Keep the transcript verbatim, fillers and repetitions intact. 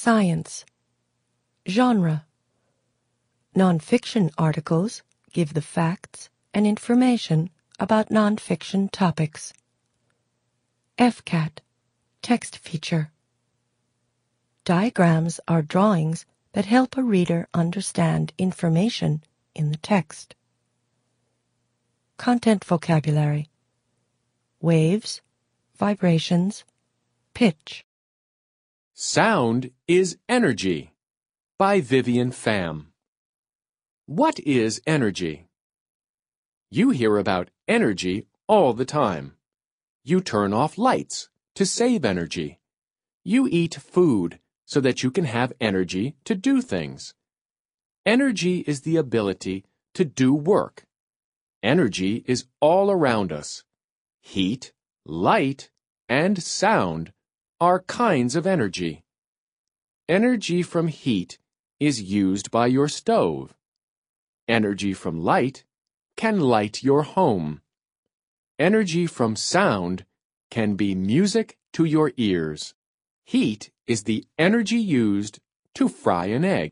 Science. Genre. Nonfiction articles give the facts and information about nonfiction topics. F C A T. Text feature. Diagrams are drawings that help a reader understand information in the text. Content vocabulary. Waves, vibrations, pitch. Sound is Energy by Vivian Pham. What is energy? You hear about energy all the time. You turn off lights to save energy. You eat food so that you can have energy to do things. Energy is the ability to do work. Energy is all around us. Heat, light, and sound are kinds of energy. Energy from heat is used by your stove. Energy from light can light your home. Energy from sound can be music to your ears. Heat is the energy used to fry an egg.